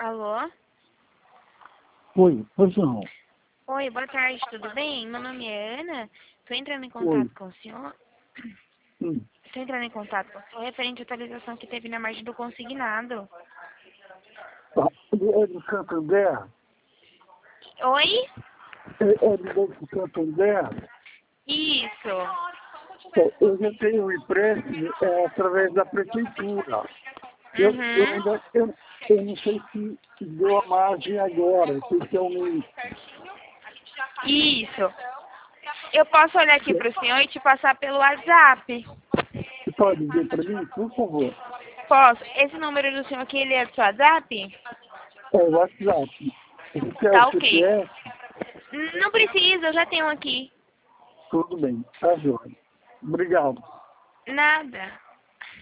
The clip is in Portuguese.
Alô? Oi, pois não. Oi, boa tarde, tudo bem? Meu nome é Ana. Estou entrando em Oi. contato com o senhor. Hum. Estou entrando em contato com o senhor referente à atualização que teve na margem do consignado. Ah, é do Santander? Oi? É do Banco Santander? Isso. Eu já tenho um empréstimo através da prefeitura. Uhum. Eu não sei se deu a margem agora, especialmente. Isso. Eu posso olhar aqui para o senhor e te passar pelo WhatsApp. Você pode dizer para mim, por favor? Posso? Esse número do senhor aqui, ele é do seu WhatsApp? É o WhatsApp. Você quer o Tá ok. CPF? Não precisa, eu já tenho aqui. Tudo bem, tá jóia. Obrigado. Nada.